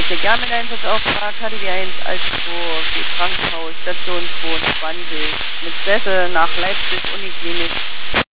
Bereiche. Einsatzauftrag Kategorie 1 Altenburg, die Krankenhaus, Station 22, mit Sessel nach Leipzig, Uniklinik,